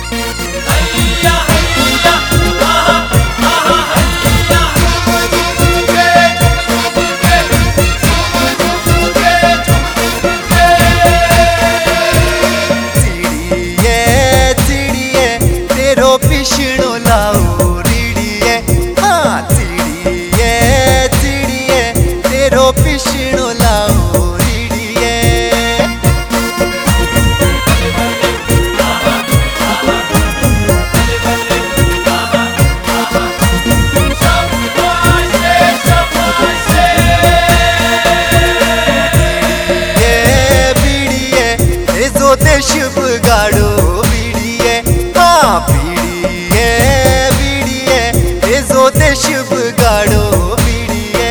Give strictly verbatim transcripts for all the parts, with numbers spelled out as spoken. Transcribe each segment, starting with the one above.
पिछड़ो लाओ रीड़िए, हाँ चिड़िए चिड़िए तेरो पिछड़ो लाओ रीड़िए। बीड़िए बीड़िए ए जो देश बिगाड़ो बीड़िए, हाँ देश बिगाड़ो बीड़िए।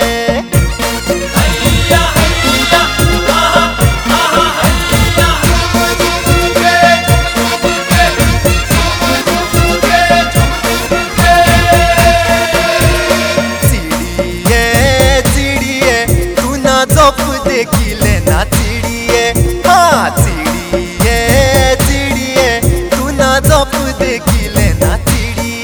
चिड़िए चिड़िए तू ना जप देखी लेना चिड़िए, हाँ चिड़िए चिड़िए तू ना जप देखी लेना चिड़िए।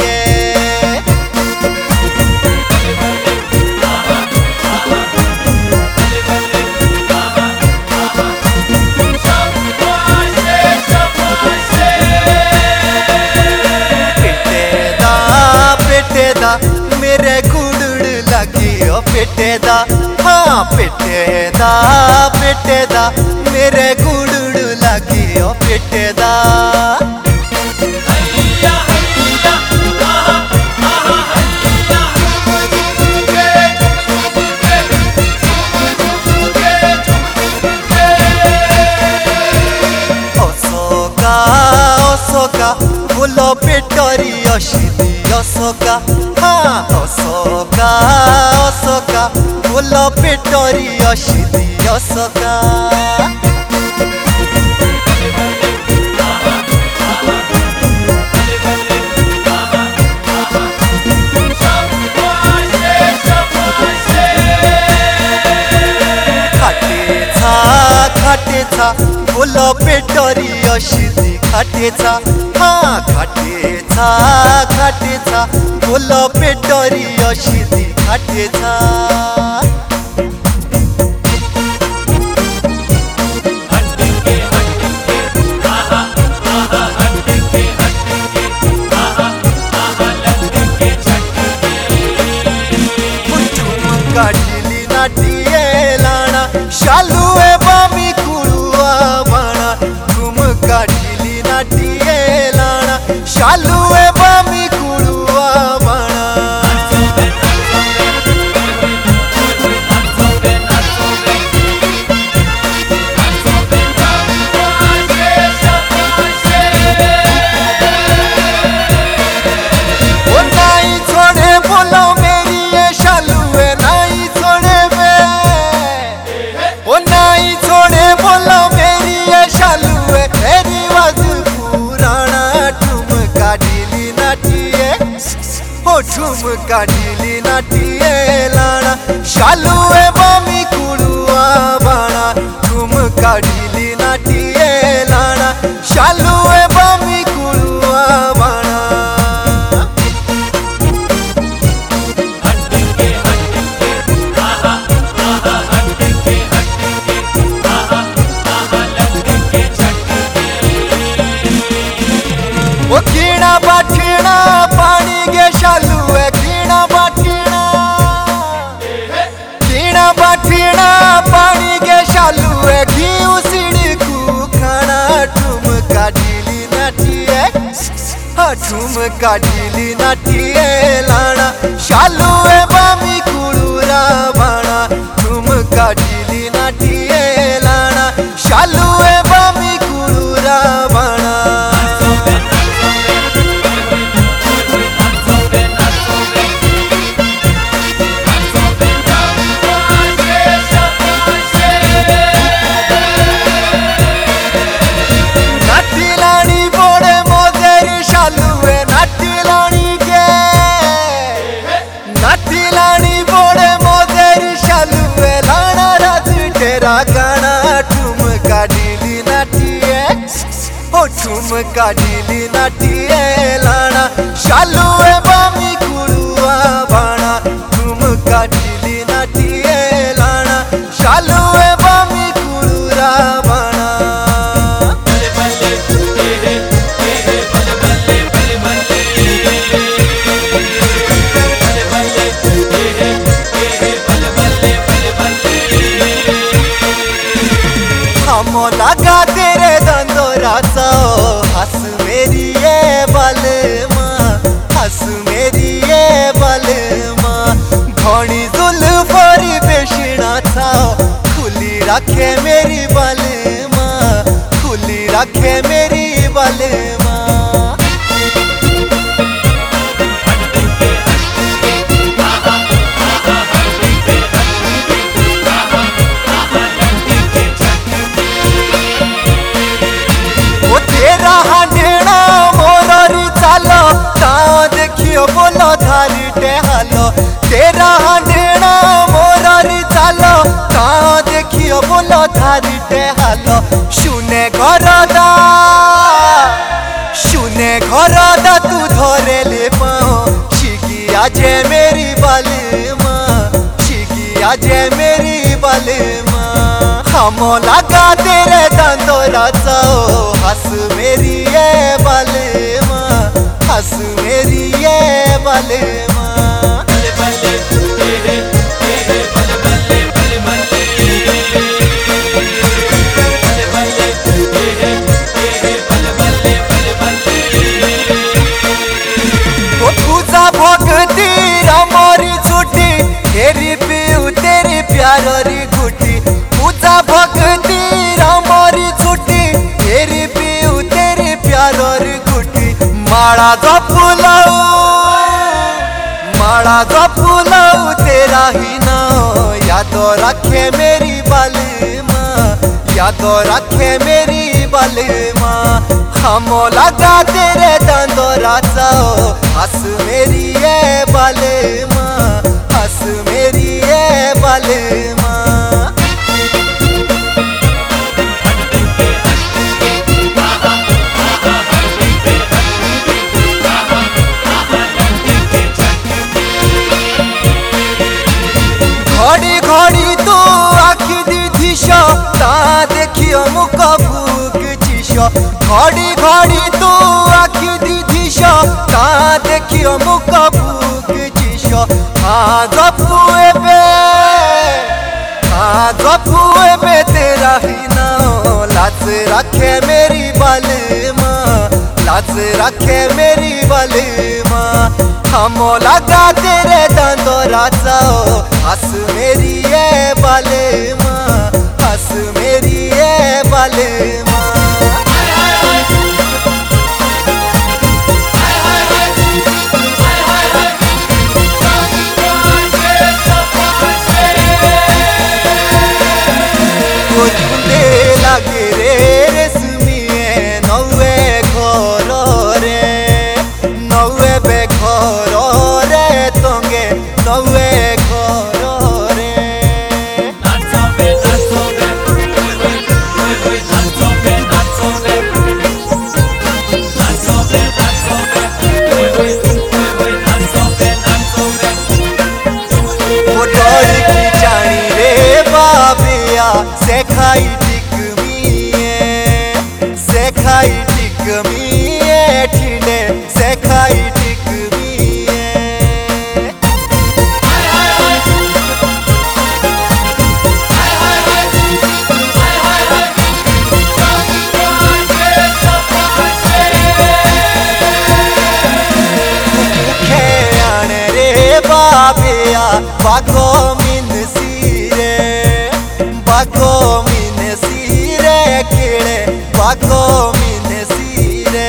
मेरे गुड़ड़ लगी ओ पेटे दा, हाँ पेटे दा पेटे दा मेरे गुड़ड़ लगी ओ पेटे दा। असोका असोका बोलो पेटरी अशिदी असोका, हाँ असोका असोका बोलो पेटरी अशिदी असोका। खाटेचा खाटेचा बोलो पेटरी अशिदी खाटेचा, हाँ खाटेचा खाटेचा बोलो पेटरी अशिदी खाटेचा। काढली नाटिये लाणा शालुए बामी कुळुआ बाणा, तुम काढली नाटिये लाणा शालुए बामी कुळुआ बाणा। ओ नाई छोड़े बोलो मेरी ये शालुए नाई छोड़े बे, ओ नाई छोड़े बोलो मेरी ये शालुए तेरी वाज पुराना। ठुमका ढीली नाटिये ओ ठुमका ढीली नाटिये लाणा शालुए बामी कुळुआ बाणा, ठुमका ढीली नाटिये लाणा शालुए बामी कुळुआ बाणा। ओ कीड़ा बाठीना पानी गे शालुए कीड़ा बाठीना, कीड़ा बाठीना पानी गे शालुए घी उसीड़ी कू खाना। ठुमका ढीली नाटिये, हाँ ठुमका ढीली नाटिये लाणा शालुए बामी कुळुरा बाणा, ठुमका ढीली नाटिये लाणा शालुए बामी कुळुरा बाणा। नाटी लाणी बोड़े मोदेरी काढिली नाटिये लाणा शालू ए बामी कुळुआ बाणा तुम काढिली नाटिये लाणा शालू ए बामी कुळुरा बाणा हम लगा तेरे दंदोरा सा हंस मेरी ये बलमा हंस मेरी ये बलमा घोड़ी जुल्फरी बेशिना था खुली रखे मेरी बलमा खुली रखे मेरी बलमा बोलो धारी टेहालो तेरा हांडेना मोरारी चालो ता देखियो बोलो धारी टेहालो शुने घरदा शुने घरदा तू धरे ले पाओ शिकी आजे मेरी बालमा शिकी आजे मेरी बालमा हम लगा तेरे दंदोरा चाओ हंस मेरी ये बालमा हंस मेरी ये बलमा वो पूजा भक्ति रामरी छुट्टी तेरी पीऊ तेरी प्यारी घुटी पूजा भक्ति रामरी छुट्टी तेरी पीऊ तेरी प्यारी घुटी माड़ा जपुलाऊ माड़ा जपुलाऊ तेरा ही नाम याद रखे मेरी बलमा याद रखे मेरी बलमा हम लगा तेरे दंदोरा चाओ हंस मेरी ये बलमा हंस मेरी ये बलमा घड़ी घड़ी तू आखि दीधिश ता देखियो मुख भूक चिश घड़ी घड़ी तू आखि दीधिश ता देखियो मुख भूक चिश हाँ गपू एबे हाँ गपू एबे तेरा ही नाम लाज रखे मेरी बलमा लाज रखे मेरी बलमा हम लगा तेरे दंदोरा चाओ हंस मेरी ये बलमा हंस मेरी ये बलमा लगे रे रेशमिए नौवे घर रे नौवे बे घर रे तंगे नौवे घर रे वो डर की जानी रे बाबिया से खाई सेखाई टिक मिए ठिने सेखाई टिक मिए मुखे आने रे बाबिया बागो मिन सीरे बागो मिन सीरे केड़े बागो मिन सीरे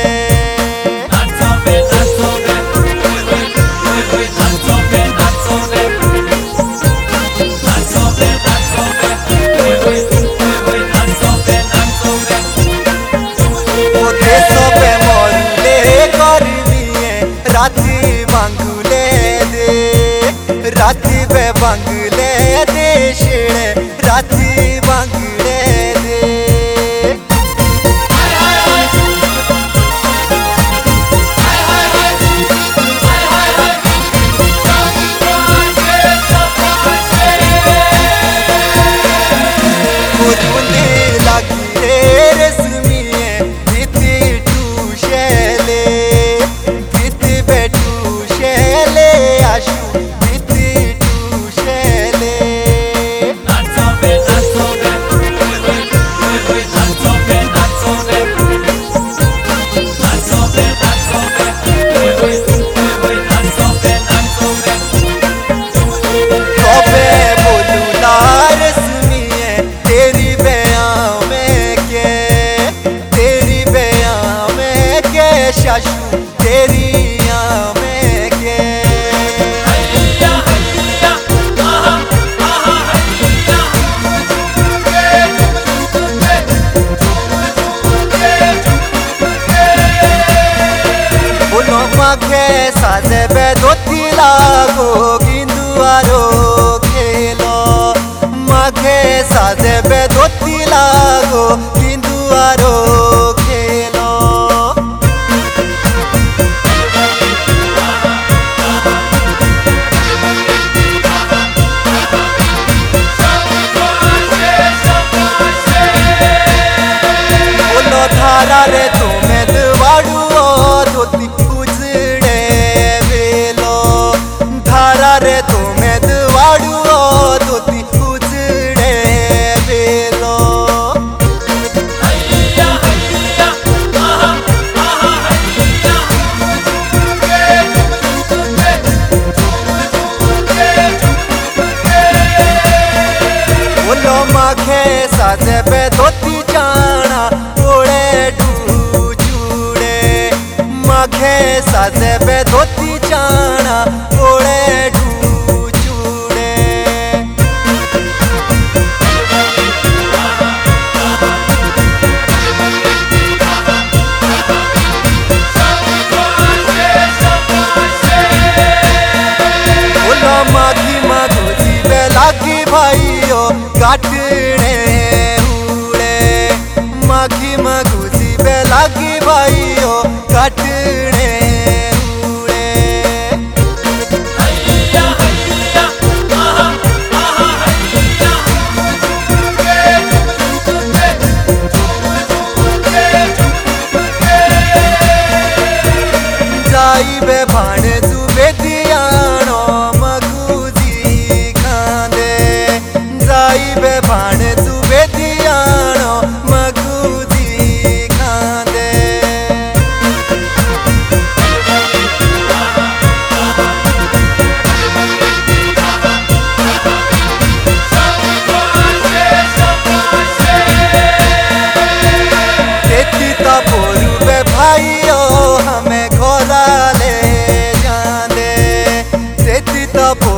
राती बांगुले दे राती बे बांगुले दे शेड़े राती बांगुले दे चाशू तेरिया में के बोलो माखे साजे बे धोती लागो गिंदुआरो खेलो माखे साजे बे धोती लागो गिंदुआरो खेलो बोलो धारा रे तुम्हें दवाड़ू धोती उजड़े वेलो धारा रे तुम्हें दवाड़ू धोती उजड़े वेलो बोलो माखे साजे पे धोती जाना ओले डूचूड़े माखे साजे पे धोती जाना ओले डूचूड़े बोलो माघी माघोजी बे लागी भाइयों काटने उड़े माघी माघोजी बे लागी भाइयों काटने उड़े जाई बे भाण जुबे दियानो मगुजी खांदे जाई बे भाण जुबे दियानो मगुजी खांदे तेती ता पोरू बे भाइयों हमें घोरा ले जांदे तेती ता